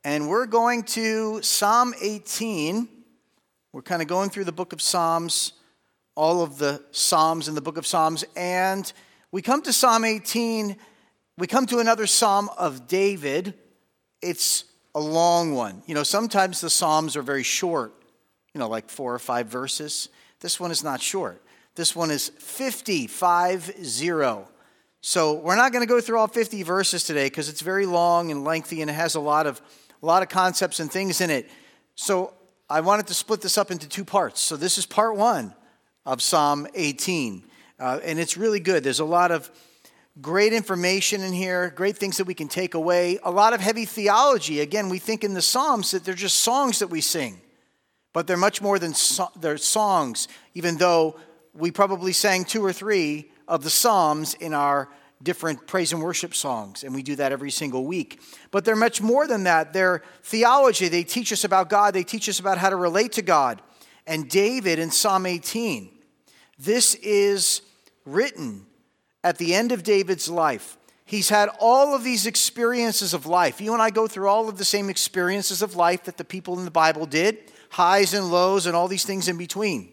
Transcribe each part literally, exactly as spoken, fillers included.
And we're going to Psalm eighteen. We're kind of going through the book of Psalms, all of the Psalms in the book of Psalms. And we come to Psalm eighteen. We come to another Psalm of David. It's a long one. You know, sometimes the Psalms are very short, you know, like four or five verses. This one is not short. This one is fifty, five, zero. So we're not going to go through all fifty verses today because it's very long and lengthy and it has a lot of a lot of concepts and things in it. So I wanted to split this up into two parts. So this is part one of Psalm eighteen. Uh, and it's really good. There's a lot of great information in here, great things that we can take away, a lot of heavy theology. Again, we think in the Psalms that they're just songs that we sing, but they're much more than so- they're songs, even though we probably sang two or three of the Psalms in our different praise and worship songs, and we do that every single week. But they're much more than that. They're theology. They teach us about God. They teach us about how to relate to God. And David in Psalm eighteen, this is written at the end of David's life. He's had all of these experiences of life. You and I go through all of the same experiences of life that the people in the Bible did, highs and lows and all these things in between.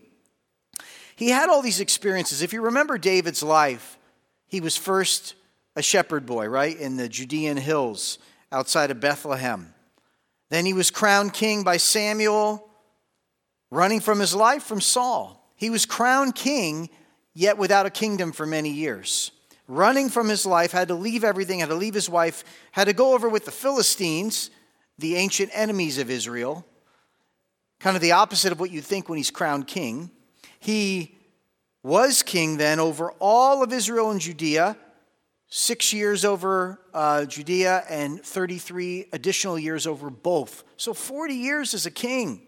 He had all these experiences. If you remember David's life, he was first a shepherd boy, right, in the Judean hills outside of Bethlehem. Then he was crowned king by Samuel, running from his life from Saul. He was crowned king, yet without a kingdom for many years. Running from his life, had to leave everything, had to leave his wife, had to go over with the Philistines, the ancient enemies of Israel, kind of the opposite of what you think when he's crowned king. He was king then over all of Israel and Judea, six years over uh, Judea and thirty-three additional years over both. So forty years as a king.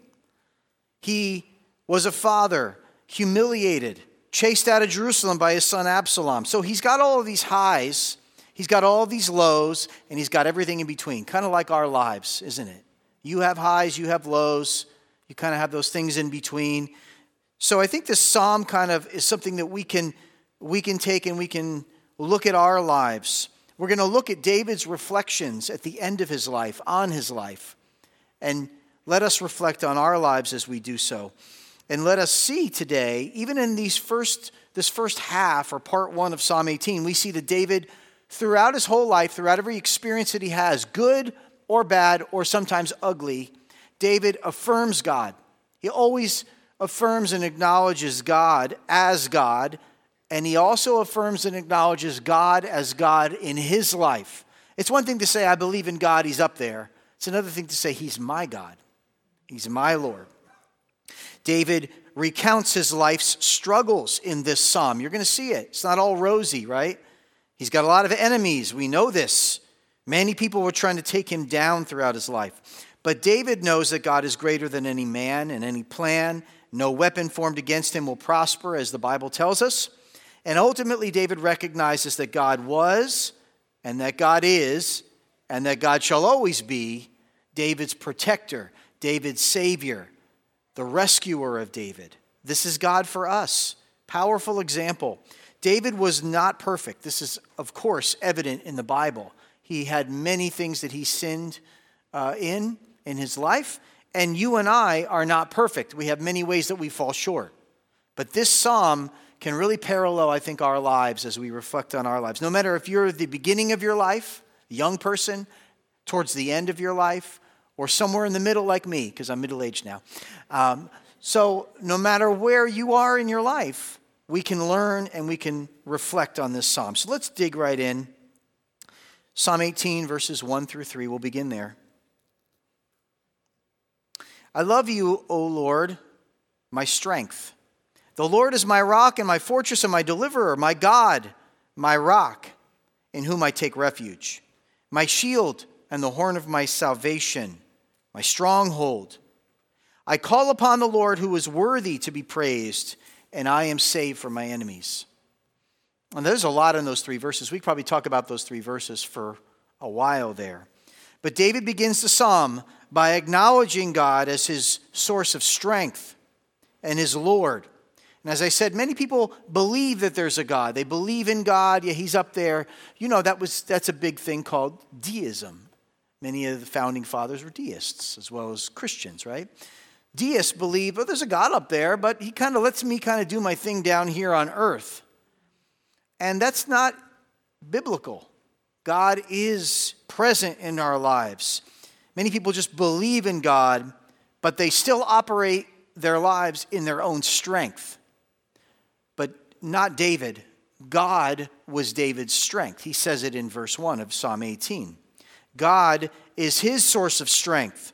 He was a father, humiliated, chased out of Jerusalem by his son Absalom. So he's got all of these highs, he's got all of these lows, and he's got everything in between. Kind of like our lives, isn't it? You have highs, you have lows, you kind of have those things in between. So I think this psalm kind of is something that we can we can take and we can look at our lives. We're going to look at David's reflections at the end of his life, on his life. And let us reflect on our lives as we do so. And let us see today, even in these first this first half or part one of Psalm eighteen, we see that David, throughout his whole life, throughout every experience that he has, good or bad or sometimes ugly, David affirms God. He always affirms and acknowledges God as God, and he also affirms and acknowledges God as God in his life. It's one thing to say, I believe in God, he's up there. It's another thing to say, he's my God. He's my Lord. David recounts his life's struggles in this psalm. You're going to see it. It's not all rosy, right? He's got a lot of enemies. We know this. Many people were trying to take him down throughout his life. But David knows that God is greater than any man and any plan. No weapon formed against him will prosper, as the Bible tells us. And ultimately, David recognizes that God was, and that God is, and that God shall always be David's protector, David's savior, the rescuer of David. This is God for us. Powerful example. David was not perfect. This is, of course, evident in the Bible. He had many things that he sinned uh, in, in his life. And you and I are not perfect. We have many ways that we fall short. But this psalm can really parallel, I think, our lives as we reflect on our lives. No matter if you're at the beginning of your life, a young person, towards the end of your life, or somewhere in the middle like me, because I'm middle-aged now. Um, so no matter where you are in your life, we can learn and we can reflect on this psalm. So let's dig right in. Psalm eighteen, verses one through three. We'll begin there. I love you, O Lord, my strength. The Lord is my rock and my fortress and my deliverer, my God, my rock, in whom I take refuge, my shield and the horn of my salvation, my stronghold. I call upon the Lord who is worthy to be praised, and I am saved from my enemies. And there's a lot in those three verses. We could probably talk about those three verses for a while there. But David begins the psalm by acknowledging God as his source of strength and his Lord. And as I said, many people believe that there's a God. They believe in God. Yeah, he's up there. You know, that was that's a big thing called deism. Many of the founding fathers were deists as well as Christians, right? Deists believe, oh, there's a God up there, but he kind of lets me kind of do my thing down here on earth. And that's not biblical. God is present in our lives. Many people just believe in God, but they still operate their lives in their own strength. But not David. God was David's strength. He says it in verse one of Psalm eighteen. God is his source of strength.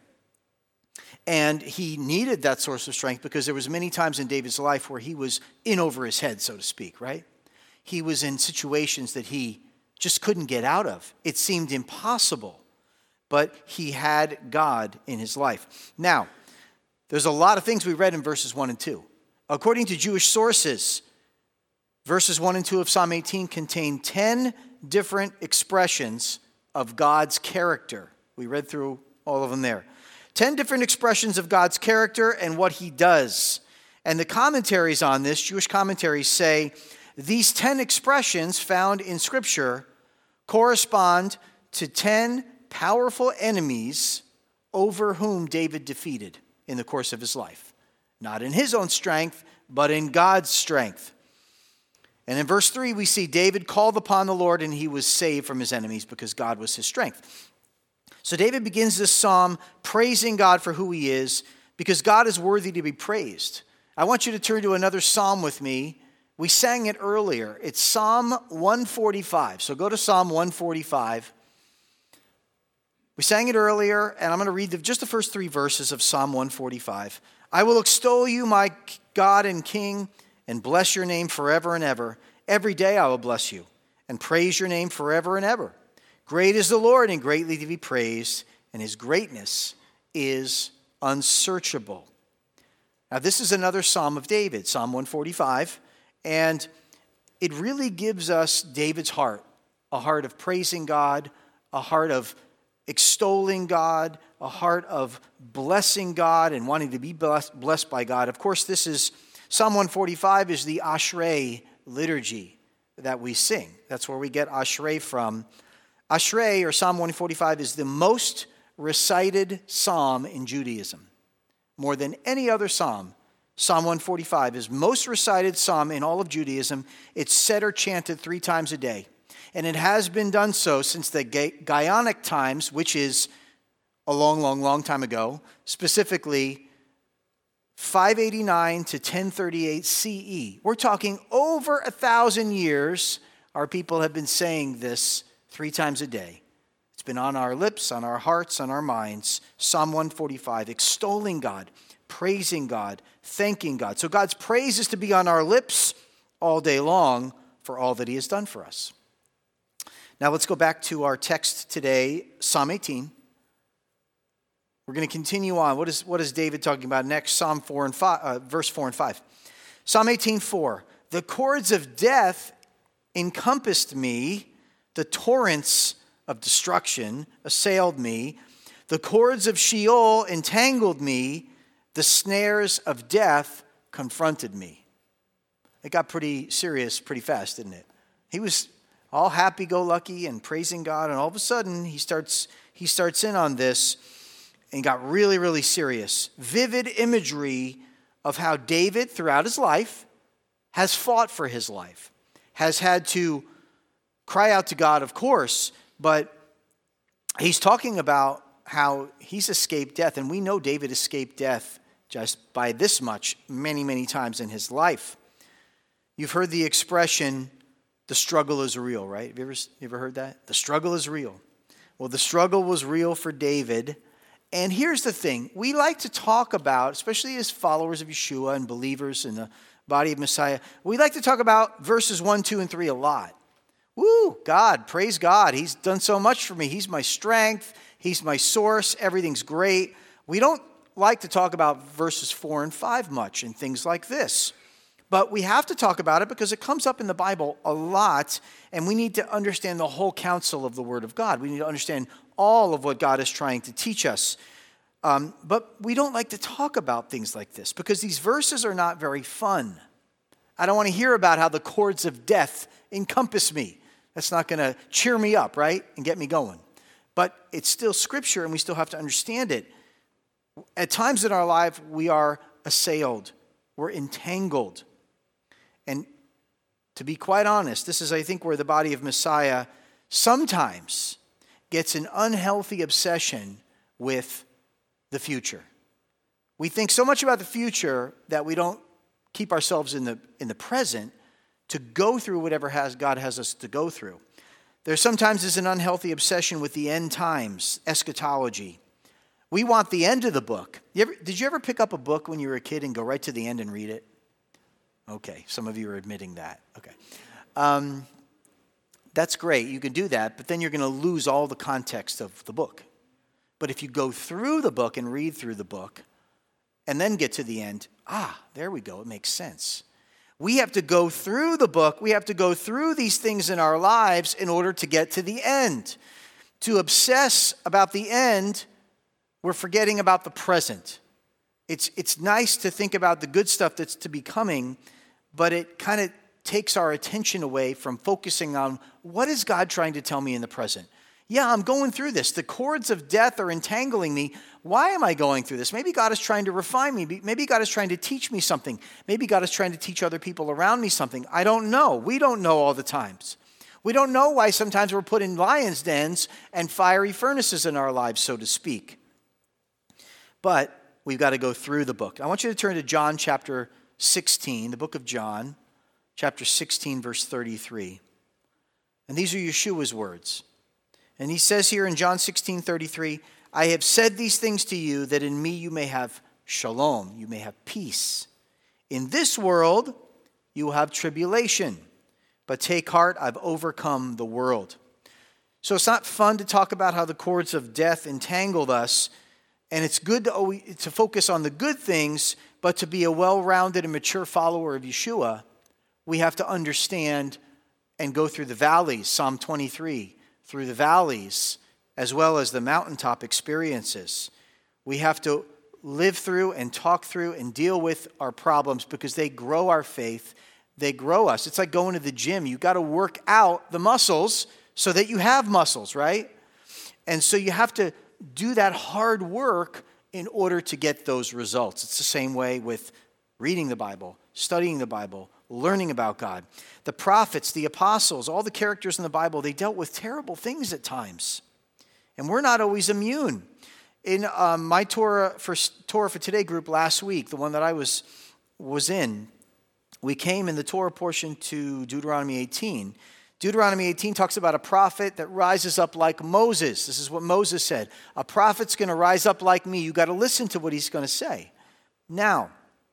And he needed that source of strength because there was many times in David's life where he was in over his head, so to speak, right? He was in situations that he just couldn't get out of. It seemed impossible, but he had God in his life. Now, there's a lot of things we read in verses one and two. According to Jewish sources, verses one and two of Psalm eighteen contain ten different expressions of God's character. We read through all of them there. Ten different expressions of God's character and what he does. And the commentaries on this, Jewish commentaries, say these ten expressions found in Scripture correspond to ten powerful enemies over whom David defeated in the course of his life. Not in his own strength, but in God's strength. And in verse three, we see David called upon the Lord and he was saved from his enemies because God was his strength. So David begins this psalm praising God for who he is because God is worthy to be praised. I want you to turn to another psalm with me. We sang it earlier. It's Psalm one forty-five. So go to Psalm one forty-five. We sang it earlier, and I'm going to read the, just the first three verses of Psalm one forty-five. I will extol you, my God and King, and bless your name forever and ever. Every day I will bless you and praise your name forever and ever. Great is the Lord and greatly to be praised, and his greatness is unsearchable. Now, this is another Psalm of David, Psalm one forty-five, and it really gives us David's heart, a heart of praising God, a heart of extolling God, a heart of blessing God and wanting to be blessed, blessed by God. Of course, this is, Psalm one forty-five is the Ashrei liturgy that we sing. That's where we get Ashrei from. Ashrei, or Psalm one forty-five, is the most recited psalm in Judaism. More than any other psalm, Psalm one forty-five is most recited psalm in all of Judaism. It's said or chanted three times a day. And it has been done so since the Gaonic times, which is a long, long, long time ago, specifically five eighty-nine to ten thirty-eight C E. We're talking over a thousand years. Our people have been saying this three times a day. It's been on our lips, on our hearts, on our minds. Psalm one forty-five, extolling God, praising God, thanking God. So God's praise is to be on our lips all day long for all that he has done for us. Now let's go back to our text today, Psalm eighteen. We're going to continue on. What is, what is David talking about next? Psalm four and five, uh, verse four and five. Psalm eighteen, four. The cords of death encompassed me. The torrents of destruction assailed me. The cords of Sheol entangled me. The snares of death confronted me. It got pretty serious pretty fast, didn't it? He was all happy-go-lucky and praising God, and all of a sudden he starts he starts in on this and got really, really serious. Vivid imagery of how David, throughout his life, has fought for his life, has had to cry out to God, of course, but he's talking about how he's escaped death, and we know David escaped death just by this much many, many times in his life. You've heard the expression, the struggle is real, right? Have you ever, you ever heard that? The struggle is real. Well, the struggle was real for David. And here's the thing. We like to talk about, especially as followers of Yeshua and believers in the body of Messiah, we like to talk about verses one, two, and three a lot. Woo, God, praise God. He's done so much for me. He's my strength. He's my source. Everything's great. We don't like to talk about verses four and five much and things like this. But we have to talk about it because it comes up in the Bible a lot, and we need to understand the whole counsel of the Word of God. We need to understand all of what God is trying to teach us. Um, but we don't like to talk about things like this because these verses are not very fun. I don't want to hear about how the cords of death encompass me. That's not going to cheer me up, right, and get me going. but it's still Scripture and we still have to understand it. At times in our life, we are assailed. We're entangled. And to be quite honest, this is, I think, where the body of Messiah sometimes gets an unhealthy obsession with the future. We think so much about the future that we don't keep ourselves in the, in the present to go through whatever has God has us to go through. There sometimes is an unhealthy obsession with the end times, eschatology. We want the end of the book. You ever, did you ever pick up a book when you were a kid and go right to the end and read it? Okay, some of you are admitting that. Okay. Um, that's great. You can do that, but then you're going to lose all the context of the book. But if you go through the book and read through the book and then get to the end, ah, there we go. It makes sense. We have to go through the book. We have to go through these things in our lives in order to get to the end. To obsess about the end, we're forgetting about the present. It's, it's nice to think about the good stuff that's to be coming, but it kind of takes our attention away from focusing on what is God trying to tell me in the present. Yeah, I'm going through this. The cords of death are entangling me. Why am I going through this? Maybe God is trying to refine me. Maybe God is trying to teach me something. Maybe God is trying to teach other people around me something. I don't know. We don't know all the times. We don't know why sometimes we're put in lions' dens and fiery furnaces in our lives, so to speak. But we've got to go through the book. I want you to turn to John chapter sixteen, the book of John, chapter sixteen, verse thirty-three. And these are Yeshua's words. And he says here in John sixteen, thirty-three, I have said these things to you that in me you may have shalom, you may have peace. In this world you will have tribulation, but take heart, I've overcome the world. So it's not fun to talk about how the cords of death entangled us, and it's good to, always, to focus on the good things, but to be a well-rounded and mature follower of Yeshua, we have to understand and go through the valleys, Psalm twenty-three, through the valleys, as well as the mountaintop experiences. We have to live through and talk through and deal with our problems because they grow our faith, they grow us. It's like going to the gym. You've got to work out the muscles so that you have muscles, right? And so you have to do that hard work in order to get those results. It's the same way with reading the Bible, studying the Bible, learning about God. The prophets, the apostles, all the characters in the Bible, they dealt with terrible things at times. And we're not always immune. In um, my Torah for, Torah for Today group last week, the one that I was, was in, we came in the Torah portion to Deuteronomy eighteen. Deuteronomy eighteen talks about a prophet that rises up like Moses. This is what Moses said. A prophet's going to rise up like me. You got to listen to what he's going to say. Now,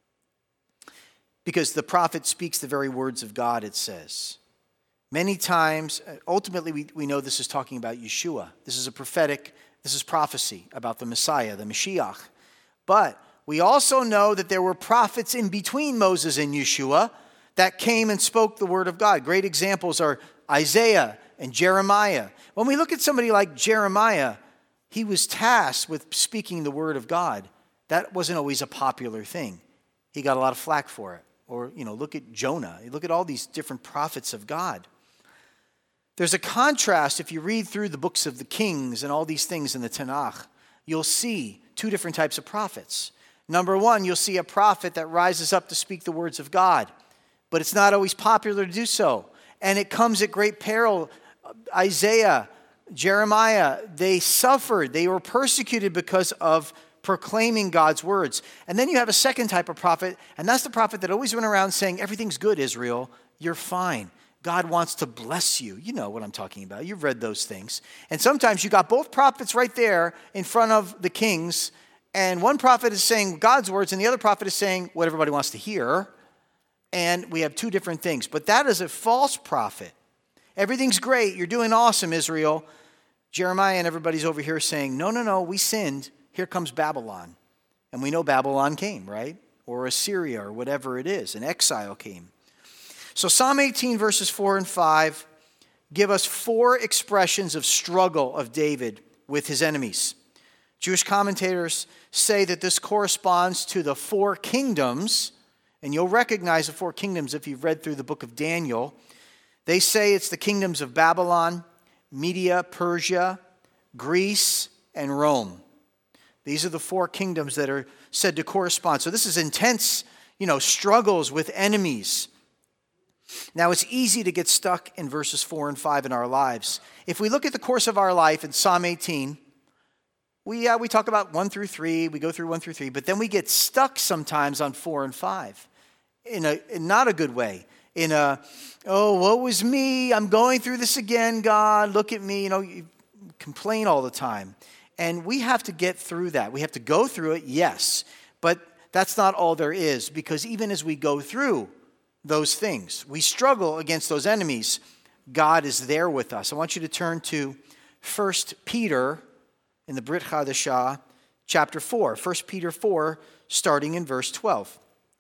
because the prophet speaks the very words of God, it says. Many times, ultimately, we, we know this is talking about Yeshua. This is a prophetic, this is prophecy about the Messiah, the Mashiach. But we also know that there were prophets in between Moses and Yeshua that came and spoke the word of God. Great examples are Isaiah and Jeremiah. When we look at somebody like Jeremiah, he was tasked with speaking the word of God. That wasn't always a popular thing. He got a lot of flack for it. Or, you know, look at Jonah. Look at all these different prophets of God. There's a contrast if you read through the books of the Kings and all these things in the Tanakh. You'll see two different types of prophets. Number one, you'll see a prophet that rises up to speak the words of God. But it's not always popular to do so. And it comes at great peril. Isaiah, Jeremiah, they suffered. They were persecuted because of proclaiming God's words. And then you have a second type of prophet, and that's the prophet that always went around saying, everything's good, Israel. You're fine. God wants to bless you. You know what I'm talking about. You've read those things. And sometimes you got both prophets right there in front of the kings, and one prophet is saying God's words, and the other prophet is saying what everybody wants to hear. And we have two different things. But that is a false prophet. Everything's great. You're doing awesome, Israel. Jeremiah and everybody's over here saying, no, no, no, we sinned. Here comes Babylon. And we know Babylon came, right? Or Assyria or whatever it is. An exile came. So Psalm eighteen verses four and five give us four expressions of struggle of David with his enemies. Jewish commentators say that this corresponds to the four kingdoms, and you'll recognize the four kingdoms if you've read through the book of Daniel. They say it's the kingdoms of Babylon, Media, Persia, Greece, and Rome. These are the four kingdoms that are said to correspond. So this is intense, you know, struggles with enemies. Now, it's easy to get stuck in verses four and five in our lives. If we look at the course of our life in Psalm eighteen, we, uh, we talk about one through three, we go through one through three, but then we get stuck sometimes on four and five in a in not a good way. In a, oh, woe was me, I'm going through this again, God, look at me, you know, you complain all the time. And we have to get through that. We have to go through it, yes, but that's not all there is, because even as we go through those things, we struggle against those enemies, God is there with us. I want you to turn to First Peter in the Brit Hadashah, chapter four. First Peter four, starting in verse twelve.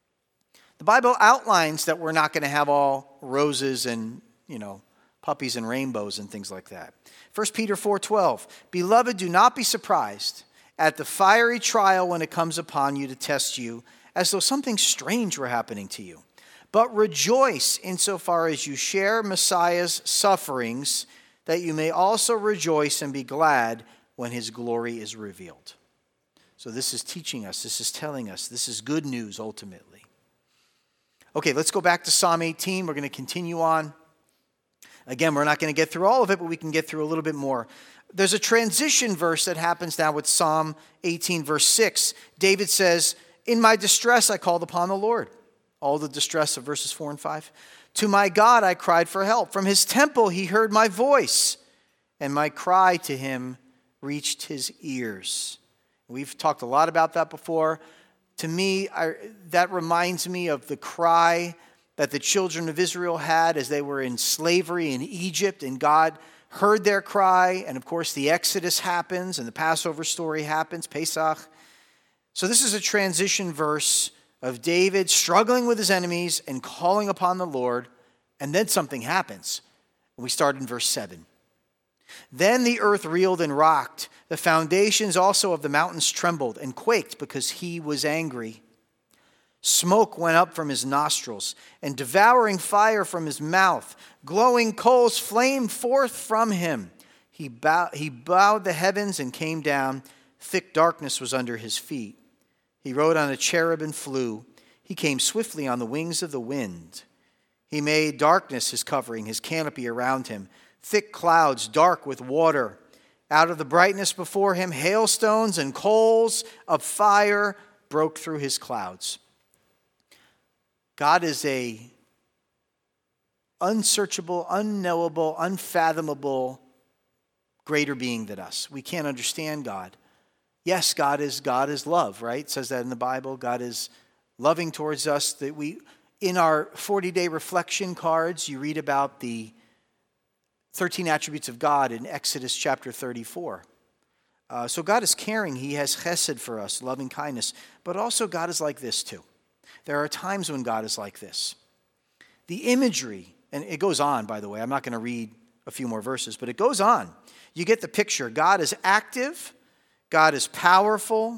The Bible outlines that we're not going to have all roses and, you know, puppies and rainbows and things like that. First Peter four twelve. Beloved, do not be surprised at the fiery trial when it comes upon you to test you, as though something strange were happening to you. But rejoice insofar as you share Messiah's sufferings, that you may also rejoice and be glad when his glory is revealed. So this is teaching us, this is telling us, this is good news ultimately. Okay, let's go back to Psalm eighteen. We're going to continue on. Again, we're not going to get through all of it, but we can get through a little bit more. There's a transition verse that happens now with Psalm eighteen, verse six. David says, in my distress I called upon the Lord. All the distress of verses four and five. To my God I cried for help. From his temple he heard my voice, and my cry to him reached his ears. We've talked a lot about that before. To me, I, that reminds me of the cry that the children of Israel had as they were in slavery in Egypt, and God heard their cry, and of course the Exodus happens, and the Passover story happens, Pesach. So this is a transition verse of David struggling with his enemies and calling upon the Lord, and then something happens. We start in verse seven. Then the earth reeled and rocked. The foundations also of the mountains trembled and quaked because he was angry. Smoke went up from his nostrils, and devouring fire from his mouth. Glowing coals flamed forth from him. He, bow, he bowed the heavens and came down. Thick darkness was under his feet. He rode on a cherub and flew. He came swiftly on the wings of the wind. He made darkness his covering, his canopy around him. Thick clouds, dark with water. Out of the brightness before him, hailstones and coals of fire broke through his clouds. God is a unsearchable, unknowable, unfathomable, greater being than us. We can't understand God. Yes, God is God is love, right? It says that in the Bible. God is loving towards us. That we, in our forty-day reflection cards, you read about the thirteen attributes of God in Exodus chapter thirty-four. Uh, so God is caring. He has chesed for us, loving kindness. But also God is like this too. There are times when God is like this. The imagery, and it goes on, by the way. I'm not going to read a few more verses, but it goes on. You get the picture. God is active. God is powerful.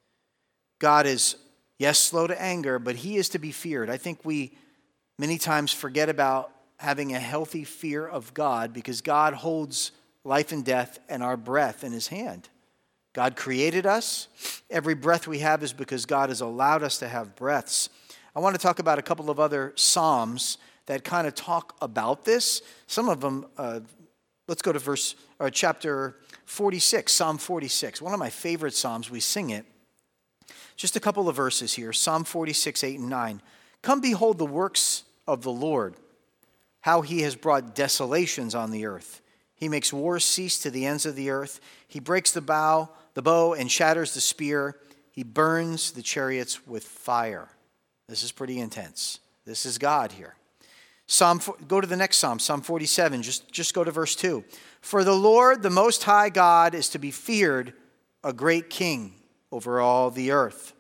God is, yes, slow to anger, but he is to be feared. I think we many times forget about having a healthy fear of God because God holds life and death and our breath in his hand. God created us. Every breath we have is because God has allowed us to have breaths. I want to talk about a couple of other Psalms that kind of talk about this. Some of them, uh, let's go to verse or chapter forty-six, Psalm forty-six. One of my favorite Psalms. We sing it. Just a couple of verses here. Psalm forty-six, eight and nine. Come behold the works of the Lord, how he has brought desolations on the earth. He makes wars cease to the ends of the earth. He breaks the bow, the bow and shatters the spear. He burns the chariots with fire. This is pretty intense. This is God here. Psalm, go to the next Psalm, Psalm forty-seven. Just, just go to verse two. For the Lord, the Most High God, is to be feared, a great king over all the earth.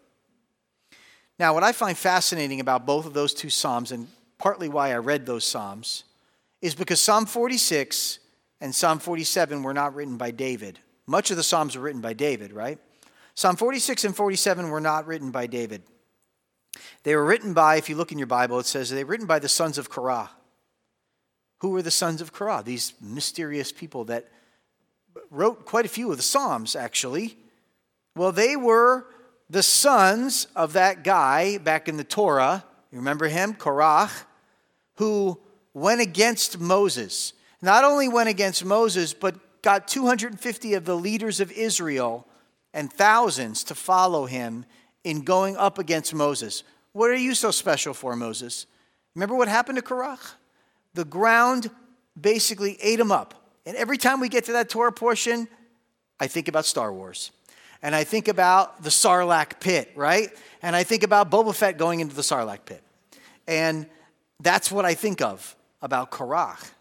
Now, what I find fascinating about both of those two Psalms, and partly why I read those Psalms, is because Psalm forty-six and Psalm forty-seven were not written by David. Much of the Psalms were written by David, right? Psalm forty-six and forty-seven were not written by David. They were written by, if you look in your Bible, it says they were written by the sons of Korah. Who were the sons of Korah? These mysterious people that wrote quite a few of the Psalms, actually. Well, they were the sons of that guy back in the Torah. You remember him? Korach, who went against Moses. Not only went against Moses, but got two hundred fifty of the leaders of Israel and thousands to follow him in going up against Moses. What are you so special for, Moses? Remember what happened to Korach? The ground basically ate him up. And every time we get to that Torah portion, I think about Star Wars. And I think about the Sarlacc pit, right? And I think about Boba Fett going into the Sarlacc pit. And that's what I think of about Korach.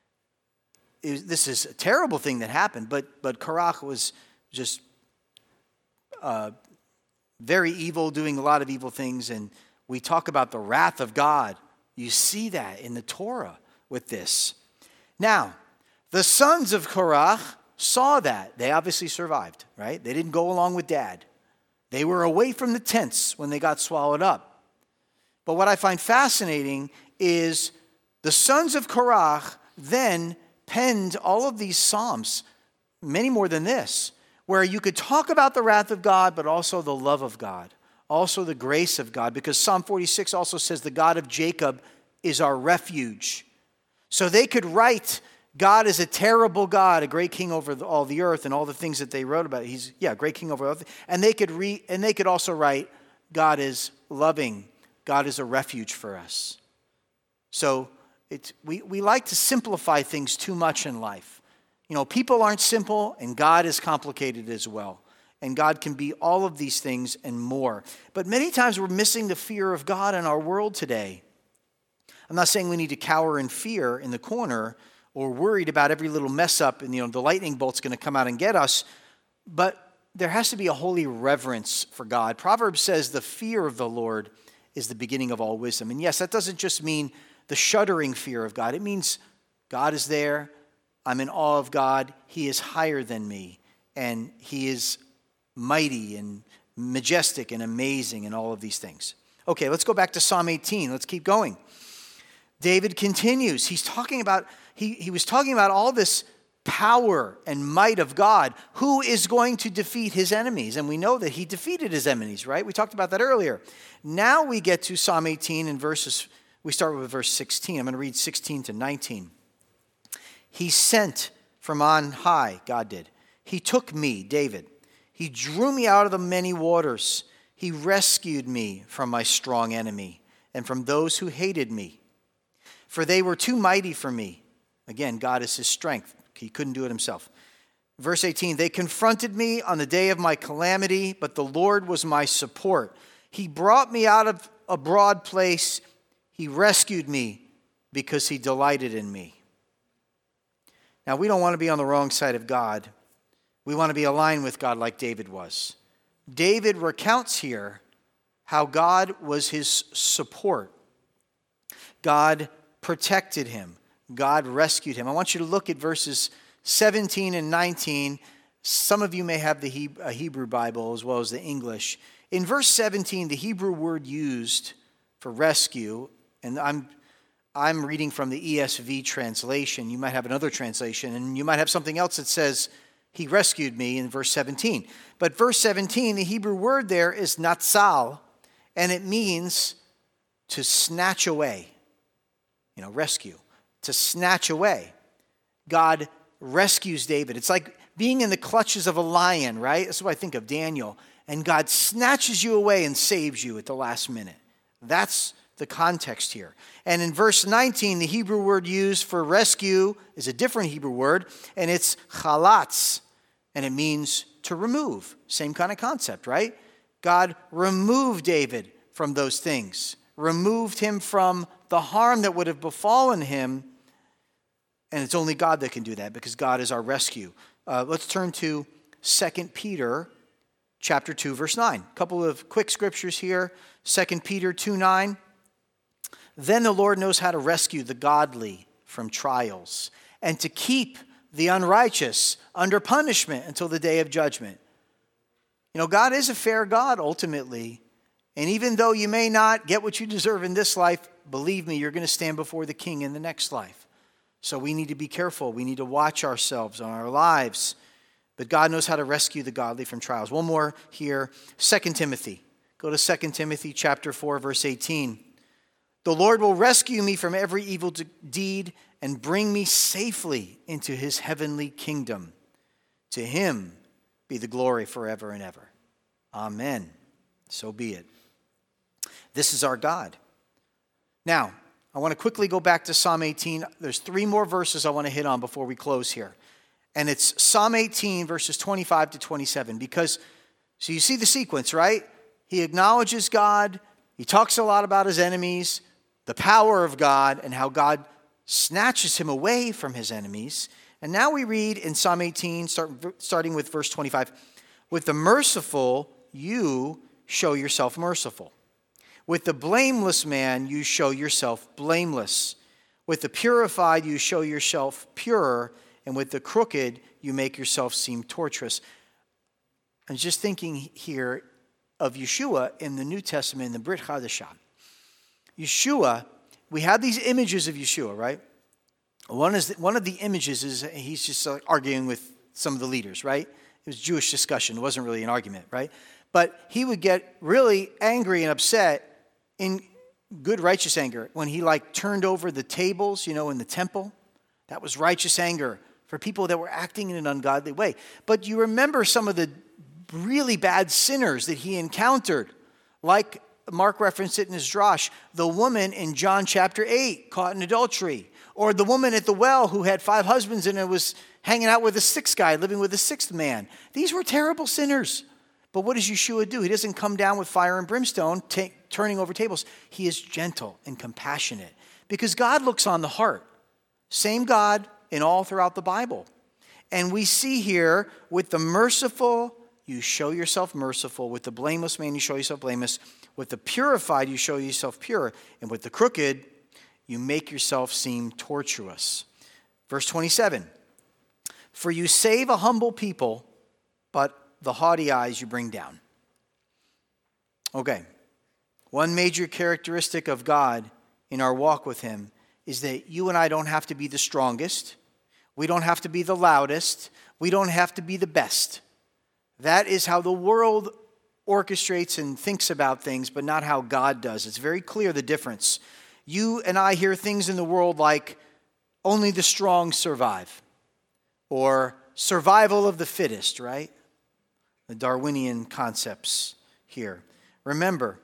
It was, this is a terrible thing that happened, but, but Korach was just uh, very evil, doing a lot of evil things. And we talk about the wrath of God. You see that in the Torah with this. Now, the sons of Korach saw that. They obviously survived, right? They didn't go along with dad. They were away from the tents when they got swallowed up. But what I find fascinating is the sons of Korach then penned all of these psalms, many more than this, where you could talk about the wrath of God, but also the love of God, also the grace of God, because Psalm forty-six also says the God of Jacob is our refuge. So they could write, God is a terrible God, a great king over the, all the earth, and all the things that they wrote about. He's, yeah, great king over all the, and they could re, and they could also write, God is loving, God is a refuge for us. So it's, we, we like to simplify things too much in life. You know, people aren't simple, and God is complicated as well. And God can be all of these things and more. But many times we're missing the fear of God in our world today. I'm not saying we need to cower in fear in the corner or worried about every little mess up and, you know, the lightning bolt's going to come out and get us. But there has to be a holy reverence for God. Proverbs says the fear of the Lord is the beginning of all wisdom. And yes, that doesn't just mean the shuddering fear of God. It means God is there. I'm in awe of God. He is higher than me. And he is mighty and majestic and amazing and all of these things. Okay, let's go back to Psalm eighteen. Let's keep going. David continues. He's talking about, he, he was talking about all this power and might of God. Who is going to defeat his enemies? And we know that he defeated his enemies, right? We talked about that earlier. Now we get to Psalm eighteen and verses, we start with verse sixteen. I'm going to read sixteen to nineteen. He sent from on high, God did. He took me, David. He drew me out of the many waters. He rescued me from my strong enemy and from those who hated me. For they were too mighty for me. Again, God is his strength. He couldn't do it himself. Verse eighteen, they confronted me on the day of my calamity, but the Lord was my support. He brought me out of a broad place. He rescued me because he delighted in me. Now, we don't want to be on the wrong side of God. We want to be aligned with God like David was. David recounts here how God was his support. God protected him. God rescued him. I want you to look at verses seventeen and nineteen. Some of you may have the Hebrew Bible as well as the English. In verse seventeen, the Hebrew word used for rescue, and I'm I'm reading from the E S V translation. You might have another translation, and you might have something else that says, he rescued me in verse seventeen. But verse seventeen, the Hebrew word there is natsal, and it means to snatch away. You know, rescue. To snatch away. God rescues David. It's like being in the clutches of a lion, right? That's what I think of Daniel. And God snatches you away and saves you at the last minute. That's the context here. And in verse nineteen, the Hebrew word used for rescue is a different Hebrew word, and it's chalatz, and it means to remove. Same kind of concept, right? God removed David from those things, removed him from the harm that would have befallen him, and it's only God that can do that because God is our rescue. Uh, let's turn to Second Peter chapter two, verse nine. A couple of quick scriptures here. Second Peter two nine. Then the Lord knows how to rescue the godly from trials and to keep the unrighteous under punishment until the day of judgment. You know, God is a fair God ultimately. And even though you may not get what you deserve in this life, believe me, you're going to stand before the King in the next life. So we need to be careful. We need to watch ourselves on our lives. But God knows how to rescue the godly from trials. One more here, Second Timothy. Go to Second Timothy chapter four, verse eighteen. The Lord will rescue me from every evil deed and bring me safely into his heavenly kingdom. To him be the glory forever and ever. Amen. So be it. This is our God. Now, I want to quickly go back to Psalm eighteen. There's three more verses I want to hit on before we close here. And it's Psalm eighteen, verses twenty-five to twenty-seven. Because, so you see the sequence, right? He acknowledges God. He talks a lot about his enemies, the power of God, and how God snatches him away from his enemies. And now we read in Psalm eighteen, start, starting with verse twenty-five, with the merciful, you show yourself merciful. With the blameless man, you show yourself blameless. With the purified, you show yourself pure. And with the crooked, you make yourself seem torturous. I'm just thinking here of Yeshua in the New Testament, in the Brit Hadashah. Yeshua, we have these images of Yeshua, right? One is one of the images is he's just uh, arguing with some of the leaders, right? It was Jewish discussion. It wasn't really an argument, right? But he would get really angry and upset in good righteous anger when he like turned over the tables, you know, in the temple. That was righteous anger for people that were acting in an ungodly way. But you remember some of the really bad sinners that he encountered, like Mark referenced it in his drosh, the woman in John chapter eight caught in adultery, or the woman at the well who had five husbands and was hanging out with a sixth guy, living with a sixth man. These were terrible sinners. But what does Yeshua do? He doesn't come down with fire and brimstone, t- turning over tables. He is gentle and compassionate because God looks on the heart. Same God in all throughout the Bible. And we see here with the merciful, you show yourself merciful. With the blameless man, you show yourself blameless. With the purified, you show yourself pure. And with the crooked, you make yourself seem tortuous. Verse twenty-seven. For you save a humble people, but the haughty eyes you bring down. Okay. One major characteristic of God in our walk with him is that you and I don't have to be the strongest. We don't have to be the loudest. We don't have to be the best. That is how the world orchestrates and thinks about things, but not how God does. It's very clear the difference. You and I hear things in the world like only the strong survive, or survival of the fittest, right? The Darwinian concepts here. Remember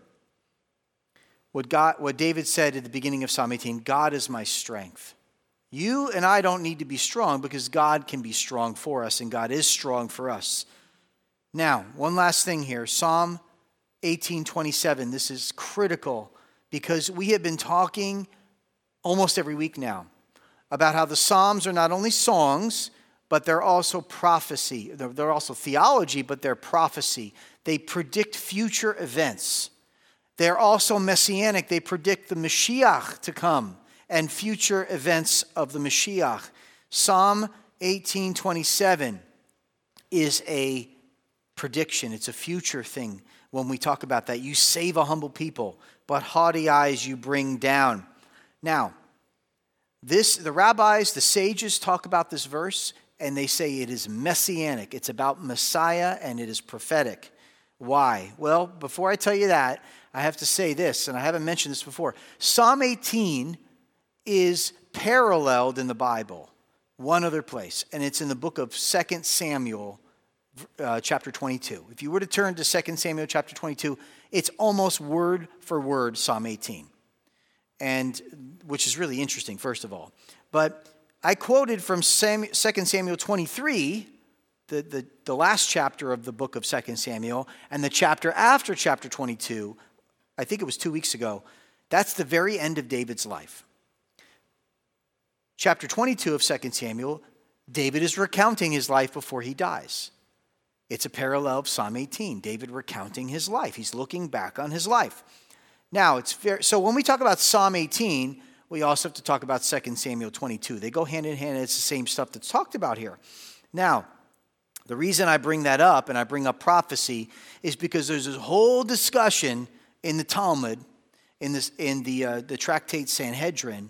what God, what David said at the beginning of Psalm eighteen, God is my strength. You and I don't need to be strong because God can be strong for us, and God is strong for us. Now, one last thing here. Psalm eighteen twenty-seven. This is critical because we have been talking almost every week now about how the Psalms are not only songs, but they're also prophecy. They're, they're also theology, but they're prophecy. They predict future events. They're also messianic. They predict the Mashiach to come and future events of the Mashiach. Psalm eighteen twenty-seven is a prediction. It's a future thing when we talk about that. You save a humble people, but haughty eyes you bring down. Now, this the rabbis, the sages talk about this verse, and they say it is messianic. It's about Messiah, and it is prophetic. Why? Well, before I tell you that, I have to say this, and I haven't mentioned this before. Psalm eighteen is paralleled in the Bible, one other place, and it's in the book of Second Samuel, uh, chapter twenty-two. If you were to turn to Second Samuel chapter twenty-two, it's almost word for word Psalm eighteen, and which is really interesting, first of all. But I quoted from Second Samuel twenty-three, the, the, the last chapter of the book of Second Samuel, and the chapter after chapter twenty-two, I think it was two weeks ago. That's the very end of David's life. Chapter twenty-two of Second Samuel, David is recounting his life before he dies. It's a parallel of Psalm eighteen, David recounting his life. He's looking back on his life. Now, it's fair. So when we talk about Psalm eighteen, we also have to talk about Second Samuel twenty-two. They go hand in hand, and it's the same stuff that's talked about here. Now, the reason I bring that up, and I bring up prophecy, is because there's this whole discussion in the Talmud, in this in the uh, the tractate Sanhedrin,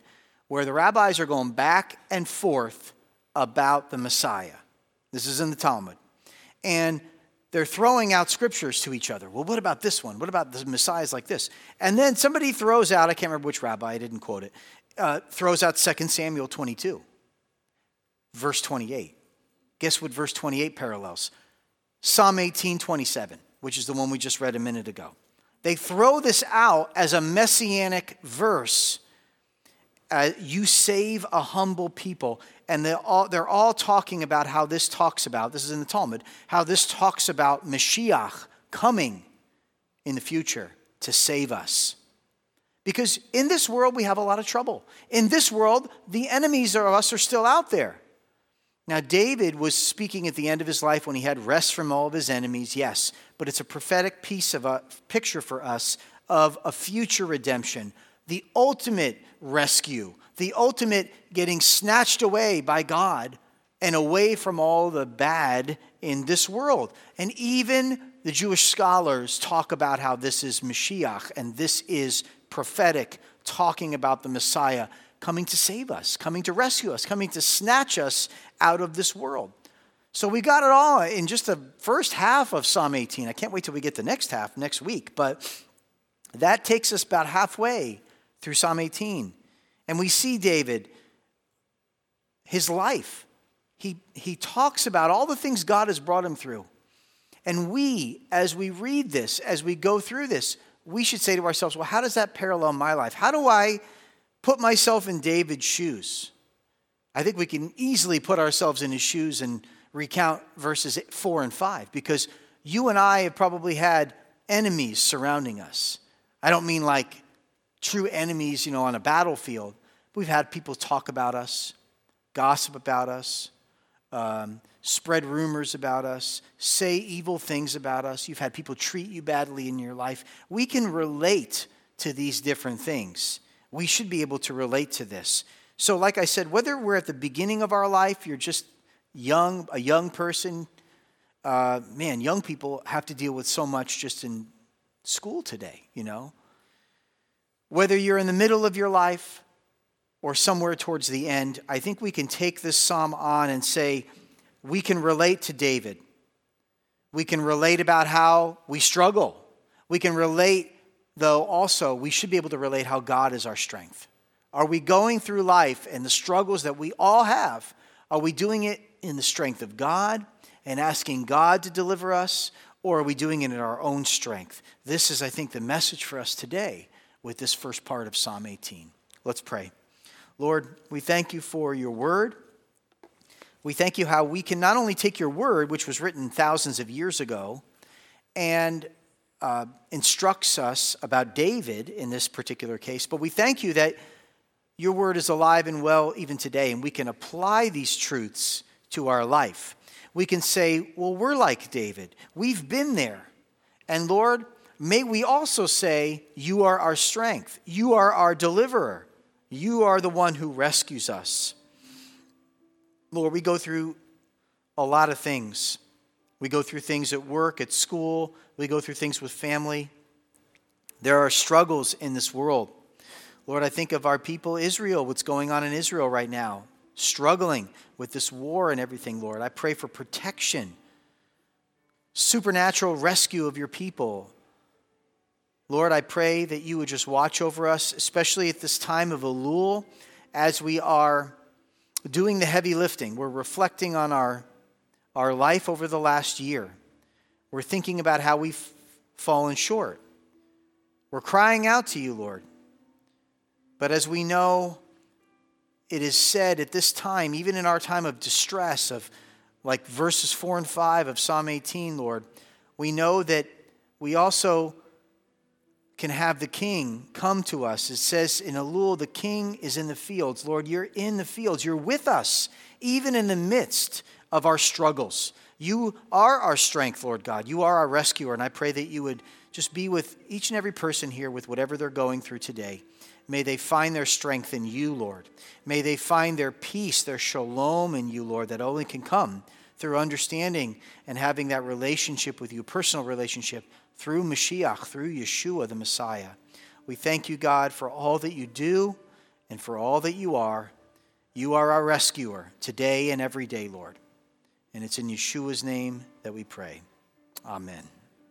where the rabbis are going back and forth about the Messiah. This is in the Talmud. And they're throwing out scriptures to each other. Well, what about this one? What about the Messiah's like this? And then somebody throws out, I can't remember which rabbi, I didn't quote it, uh, throws out Second Samuel twenty-two, verse twenty-eight. Guess what verse twenty-eight parallels? Psalm eighteen twenty-seven, which is the one we just read a minute ago. They throw this out as a messianic verse. Uh, you save a humble people. And they're all, they're all talking about how this talks about, this is in the Talmud, how this talks about Mashiach coming in the future to save us. Because in this world, we have a lot of trouble. In this world, the enemies of us are still out there. Now, David was speaking at the end of his life when he had rest from all of his enemies, yes. But it's a prophetic piece of a picture for us of a future redemption, the ultimate rescue, the ultimate getting snatched away by God and away from all the bad in this world. And even the Jewish scholars talk about how this is Mashiach and this is prophetic, talking about the Messiah coming to save us, coming to rescue us, coming to snatch us out of this world. So we got it all in just the first half of Psalm eighteen. I can't wait till we get the next half next week, but that takes us about halfway through Psalm eighteen. And we see David, his life. He, he talks about all the things God has brought him through. And we, as we read this, as we go through this, we should say to ourselves, well, how does that parallel my life? How do I put myself in David's shoes? I think we can easily put ourselves in his shoes and recount verses four and five, because you and I have probably had enemies surrounding us. I don't mean like true enemies, you know, on a battlefield. We've had people talk about us, gossip about us, um, spread rumors about us, say evil things about us. You've had people treat you badly in your life. We can relate to these different things. We should be able to relate to this. So like I said, whether we're at the beginning of our life, you're just young, a young person, uh, man, young people have to deal with so much just in school today, you know. Whether you're in the middle of your life or somewhere towards the end, I think we can take this psalm on and say, we can relate to David. We can relate about how we struggle. We can relate, though, also, we should be able to relate how God is our strength. Are we going through life and the struggles that we all have, are we doing it in the strength of God and asking God to deliver us, or are we doing it in our own strength? This is, I think, the message for us today with this first part of Psalm eighteen. Let's pray. Lord, we thank you for your word. We thank you how we can not only take your word, which was written thousands of years ago, and uh, instructs us about David in this particular case, but we thank you that your word is alive and well even today, and we can apply these truths to our life. We can say, well, we're like David. We've been there. And Lord, may we also say, you are our strength. You are our deliverer. You are the one who rescues us. Lord, we go through a lot of things. We go through things at work, at school. We go through things with family. There are struggles in this world. Lord, I think of our people, Israel, what's going on in Israel right now, struggling with this war and everything, Lord. I pray for protection, supernatural rescue of your people. Lord, I pray that you would just watch over us, especially at this time of Elul, as we are doing the heavy lifting. We're reflecting on our, our life over the last year. We're thinking about how we've fallen short. We're crying out to you, Lord. But as we know, it is said at this time, even in our time of distress, of like verses four and five of Psalm eighteen, Lord, we know that we also can have the king come to us. It says in Elul, the king is in the fields. Lord, you're in the fields. You're with us, even in the midst of our struggles. You are our strength, Lord God. You are our rescuer. And I pray that you would just be with each and every person here with whatever they're going through today. May they find their strength in you, Lord. May they find their peace, their shalom in you, Lord, that only can come through understanding and having that relationship with you, personal relationship, through Mashiach, through Yeshua, the Messiah. We thank you, God, for all that you do and for all that you are. You are our rescuer today and every day, Lord. And it's in Yeshua's name that we pray. Amen.